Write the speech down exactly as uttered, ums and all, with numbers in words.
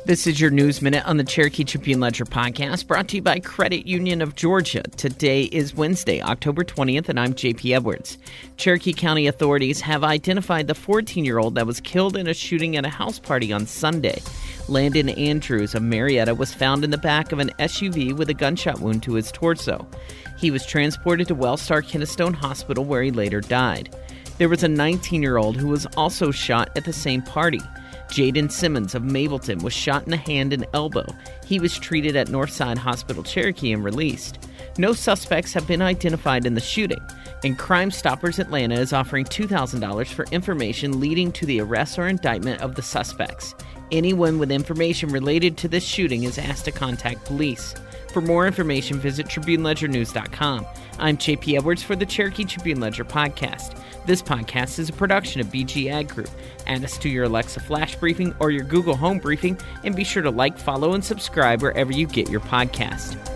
This is your News Minute on the Cherokee Tribune-Ledger podcast, brought to you by Credit Union of Georgia. Today is Wednesday, October twentieth, and I'm J P Edwards. Cherokee County authorities have identified the fourteen-year-old that was killed in a shooting at a house party on Sunday. Landon Andrews of Marietta was found in the back of an S U V with a gunshot wound to his torso. He was transported to Wellstar Kennestone Hospital, where he later died. There was a nineteen-year-old who was also shot at the same party. Jaden Simmons of Mableton was shot in the hand and elbow. He was treated at Northside Hospital Cherokee and released. No suspects have been identified in the shooting, and Crime Stoppers Atlanta is offering two thousand dollars for information leading to the arrest or indictment of the suspects. Anyone with information related to this shooting is asked to contact police. For more information, visit Tribune Ledger News dot com. I'm J P Edwards for the Cherokee Tribune-Ledger podcast. This podcast is a production of B G Ag Group. Add us to your Alexa Flash Briefing or your Google Home Briefing, and be sure to like, follow, and subscribe wherever you get your podcast.